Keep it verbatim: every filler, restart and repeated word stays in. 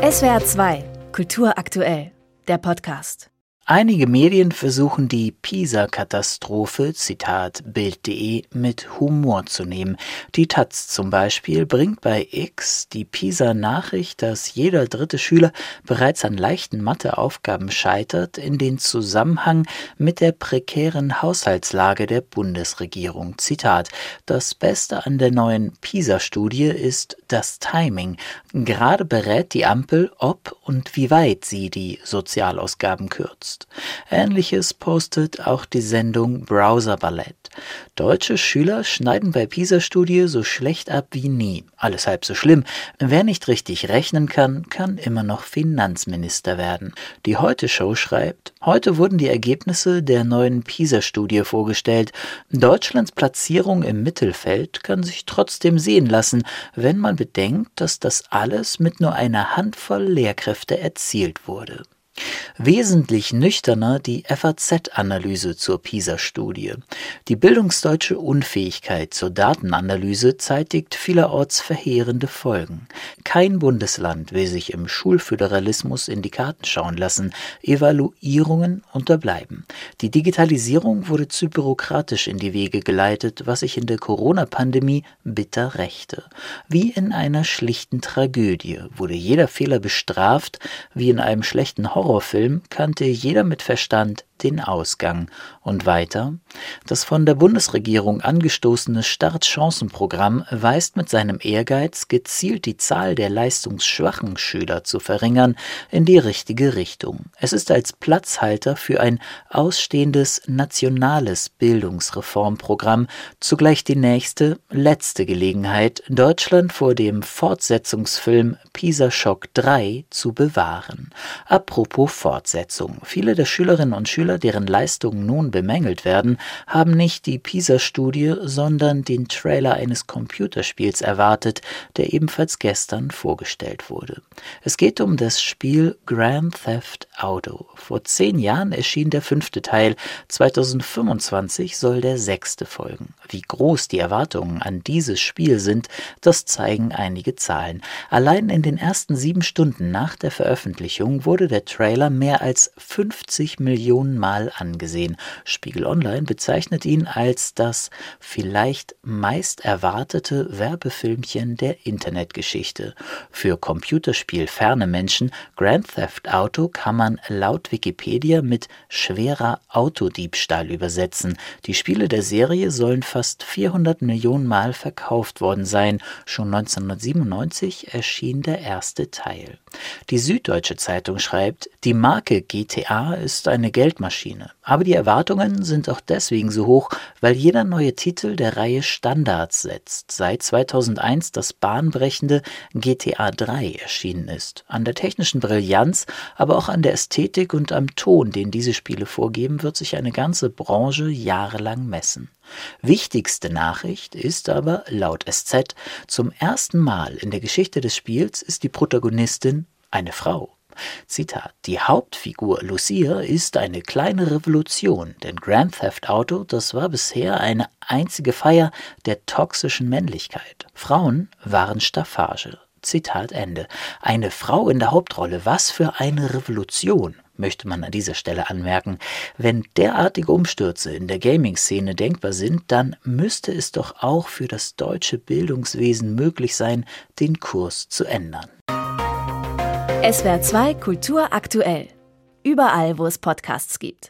S W R zwei, Kultur aktuell, der Podcast. Einige Medien versuchen die Pisa-Katastrophe, Zitat Bild punkt de, mit Humor zu nehmen. Die Taz zum Beispiel bringt bei X die Pisa-Nachricht, dass jeder dritte Schüler bereits an leichten Matheaufgaben scheitert, in den Zusammenhang mit der prekären Haushaltslage der Bundesregierung. Zitat: Das Beste an der neuen Pisa-Studie ist das Timing. Gerade berät die Ampel, ob und wie weit sie die Sozialausgaben kürzt. Ähnliches postet auch die Sendung Browser Ballett. Deutsche Schüler schneiden bei Pisa-Studie so schlecht ab wie nie. Alles halb so schlimm. Wer nicht richtig rechnen kann, kann immer noch Finanzminister werden. Die Heute-Show schreibt: Heute wurden die Ergebnisse der neuen Pisa-Studie vorgestellt. Deutschlands Platzierung im Mittelfeld kann sich trotzdem sehen lassen, wenn man bedenkt, dass das alles mit nur einer Handvoll Lehrkräfte erzielt wurde. Wesentlich nüchterner die F A Z-Analyse zur Pisa-Studie. Die bildungsdeutsche Unfähigkeit zur Datenanalyse zeitigt vielerorts verheerende Folgen. Kein Bundesland will sich im Schulföderalismus in die Karten schauen lassen. Evaluierungen unterbleiben. Die Digitalisierung wurde zu bürokratisch in die Wege geleitet, was sich in der Corona-Pandemie bitter rächte. Wie in einer schlichten Tragödie wurde jeder Fehler bestraft, wie in einem schlechten Horror Horrorfilm kannte jeder mit Verstand den Ausgang. Und weiter: Das von der Bundesregierung angestoßene Startchancenprogramm weist mit seinem Ehrgeiz, gezielt die Zahl der leistungsschwachen Schüler zu verringern, in die richtige Richtung. Es ist als Platzhalter für ein ausstehendes nationales Bildungsreformprogramm zugleich die nächste, letzte Gelegenheit, Deutschland vor dem Fortsetzungsfilm Pisa-Schock drei zu bewahren. Apropos Fortsetzung. Viele der Schülerinnen und Schüler, deren Leistungen nun bemängelt werden, haben nicht die Pisa-Studie, sondern den Trailer eines Computerspiels erwartet, der ebenfalls gestern vorgestellt wurde. Es geht um das Spiel Grand Theft Auto. Vor zehn Jahren erschien der fünfte Teil, zweitausendfünfundzwanzig soll der sechste folgen. Wie groß die Erwartungen an dieses Spiel sind, das zeigen einige Zahlen. Allein in den ersten sieben Stunden nach der Veröffentlichung wurde der Trailer mehr als fünfzig Millionen Mal angesehen. Spiegel Online bezeichnet ihn als das vielleicht meist erwartete Werbefilmchen der Internetgeschichte. Für computerspielferne Menschen: Grand Theft Auto kann man laut Wikipedia mit schwerer Autodiebstahl übersetzen. Die Spiele der Serie sollen fast vierhundert Millionen Mal verkauft worden sein. Schon neunzehnhundertsiebenundneunzig erschien der erste Teil. Die Süddeutsche Zeitung schreibt: Die Marke G T A ist eine Geldmaschine. Aber die Erwartungen sind auch deswegen so hoch, weil jeder neue Titel der Reihe Standards setzt. Seit zweitausendeins das bahnbrechende G T A drei erschienen ist. An der technischen Brillanz, aber auch an der Ästhetik und am Ton, den diese Spiele vorgeben, wird sich eine ganze Branche jahrelang messen. Wichtigste Nachricht ist aber, laut S Z, zum ersten Mal in der Geschichte des Spiels ist die Protagonistin eine Frau. Zitat: Die Hauptfigur Lucia ist eine kleine Revolution, denn Grand Theft Auto, das war bisher eine einzige Feier der toxischen Männlichkeit. Frauen waren Staffage. Zitat Ende. Eine Frau in der Hauptrolle, was für eine Revolution, möchte man an dieser Stelle anmerken. Wenn derartige Umstürze in der Gaming-Szene denkbar sind, dann müsste es doch auch für das deutsche Bildungswesen möglich sein, den Kurs zu ändern. S W R zwei Kultur aktuell. Überall, wo es Podcasts gibt.